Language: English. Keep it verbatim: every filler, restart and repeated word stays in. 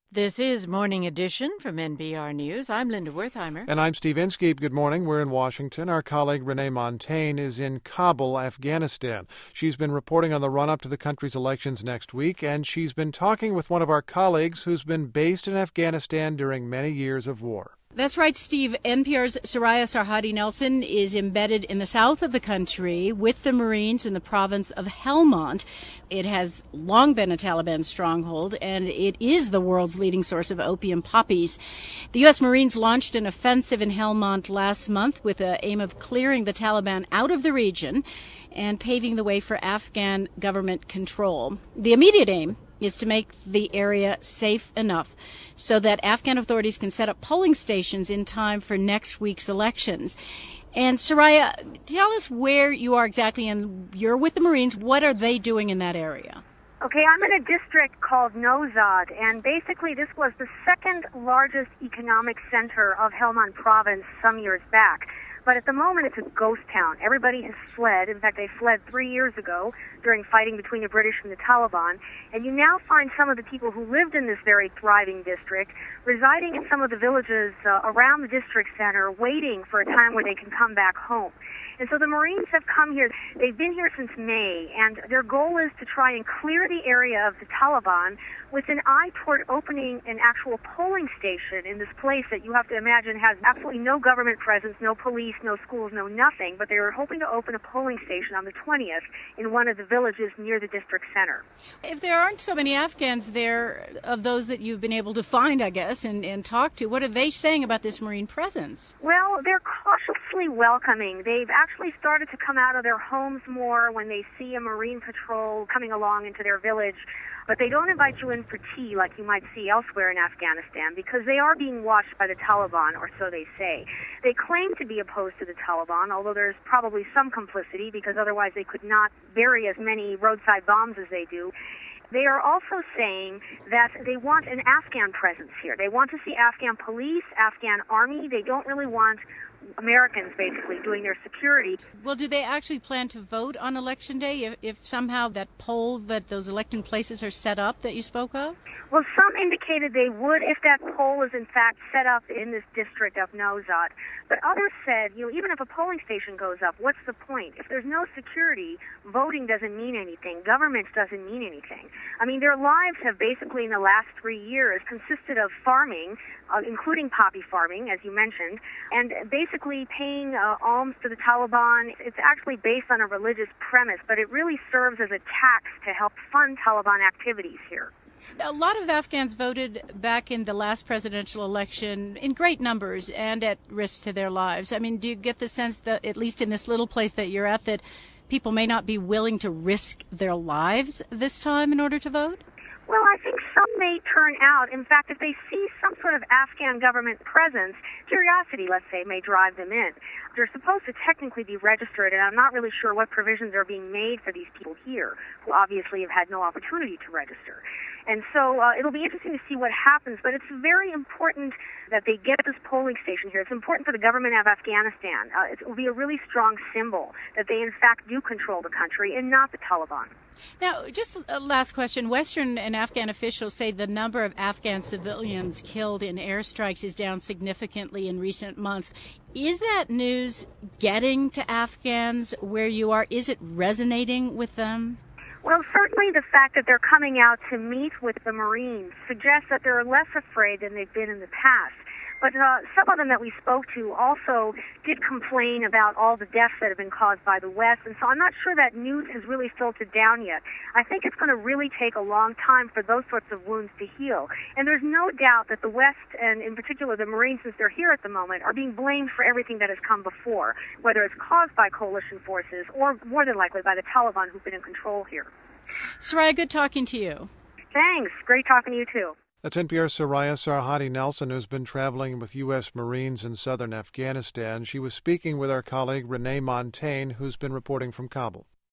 This is Morning Edition from N P R News. I'm Linda Wertheimer. And I'm Steve Inskeep. Good morning. We're in Washington. Our colleague Renee Montagne is in Kabul, Afghanistan. She's been reporting on the run-up to the country's elections next week, and she's been talking with one of our colleagues who's been based in Afghanistan during many years of war. That's right, Steve. N P R's Soraya Sarhadi Nelson is embedded in the south of the country with the Marines in the province of Helmand. It has long been a Taliban stronghold, and it is the world's leading source of opium poppies. The U S. Marines launched an offensive in Helmand last month with the aim of clearing the Taliban out of the region and paving the way for Afghan government control. The immediate aim is to make the area safe enough so that Afghan authorities can set up polling stations in time for next week's elections. And Soraya, tell us where you are exactly, and you're with the Marines. What are they doing in that area? Okay, I'm in a district called Nozad, and basically this was the second largest economic center of Helmand province some years back. But at the moment, it's a ghost town. Everybody has fled. In fact, they fled three years ago during fighting between the British and the Taliban. And you now find some of the people who lived in this very thriving district residing in some of the villages uh, around the district center, waiting for a time where they can come back home. And so the Marines have come here. They've been here since May, and their goal is to try and clear the area of the Taliban with an eye toward opening an actual polling station in this place that you have to imagine has absolutely no government presence, no police, no schools, no nothing. But they are hoping to open a polling station on the twentieth in one of the villages near the district center. If there aren't so many Afghans there, of those that you've been able to find, I guess, and, and talk to, what are they saying about this Marine presence? Well, they're cautiously welcoming. They've actually started to come out of their homes more when they see a Marine patrol coming along into their village. But they don't invite you in for tea like you might see elsewhere in Afghanistan because they are being watched by the Taliban, or so they say. They claim to be opposed to the Taliban, although there's probably some complicity because otherwise they could not bury as many roadside bombs as they do. They are also saying that they want an Afghan presence here. They want to see Afghan police, Afghan army. They don't really want Americans basically doing their security. Well, do they actually plan to vote on Election Day if, if somehow that poll, that those election places are set up that you spoke of? Well, some indicated they would if that poll is in fact set up in this district of Nozad. But others said, you know, even if a polling station goes up, what's the point? If there's no security, voting doesn't mean anything. Government doesn't mean anything. I mean, their lives have basically in the last three years consisted of farming, uh, including poppy farming, as you mentioned, and basically paying uh, alms to the Taliban. It's actually based on a religious premise, but it really serves as a tax to help fund Taliban activities here. A lot of Afghans voted back in the last presidential election in great numbers and at risk to their lives. I mean, do you get the sense that, at least in this little place that you're at, that people may not be willing to risk their lives this time in order to vote? Well, I think some may turn out. In fact, if they see some sort of Afghan government presence, curiosity, let's say, may drive them in. They're supposed to technically be registered, and I'm not really sure what provisions are being made for these people here, who obviously have had no opportunity to register. And so uh, it'll be interesting to see what happens, but it's very important that they get this polling station here. It's important for the government of Afghanistan. Uh, it will be a really strong symbol that they, in fact, do control the country and not the Taliban. Now, just a last question. Western and Afghan officials say the number of Afghan civilians killed in airstrikes is down significantly in recent months. Is that news getting to Afghans where you are? Is it resonating with them? Well, certainly the fact that they're coming out to meet with the Marines suggests that they're less afraid than they've been in the past. But uh, some of them that we spoke to also did complain about all the deaths that have been caused by the West, and so I'm not sure that news has really filtered down yet. I think it's going to really take a long time for those sorts of wounds to heal. And there's no doubt that the West, and in particular the Marines, since they're here at the moment, are being blamed for everything that has come before, whether it's caused by coalition forces or more than likely by the Taliban who've been in control here. Soraya, good talking to you. Thanks. Great talking to you, too. That's N P R's Soraya Sarhadi Nelson, who's been traveling with U S. Marines in southern Afghanistan. She was speaking with our colleague Renee Montagne, who's been reporting from Kabul.